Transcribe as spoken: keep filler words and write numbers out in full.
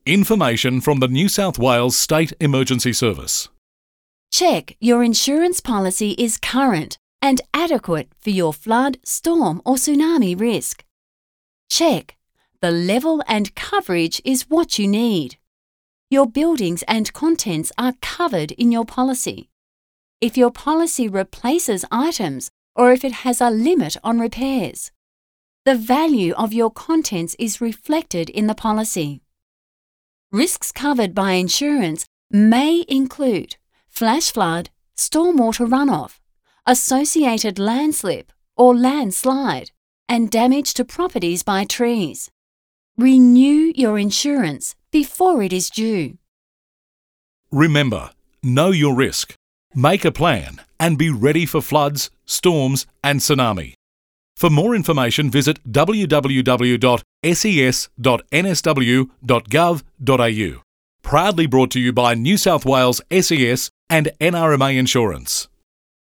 Information from the New South Wales State Emergency Service. Check your insurance policy is current and adequate for your flood, storm or tsunami risk. Check the level and coverage is what you need. Your buildings and contents are covered in your policy. If your policy replaces items or if it has a limit on repairs. The value of your contents is reflected in the policy. Risks covered by insurance may include flash flood, stormwater runoff, associated landslip or landslide, and damage to properties by trees. Renew your insurance before it is due. Remember, know your risk, make a plan, and be ready for floods, storms, and tsunami. For more information, visit w w w dot s e s dot n s w dot gov dot a u. Proudly brought to you by New South Wales S E S and N R M A Insurance.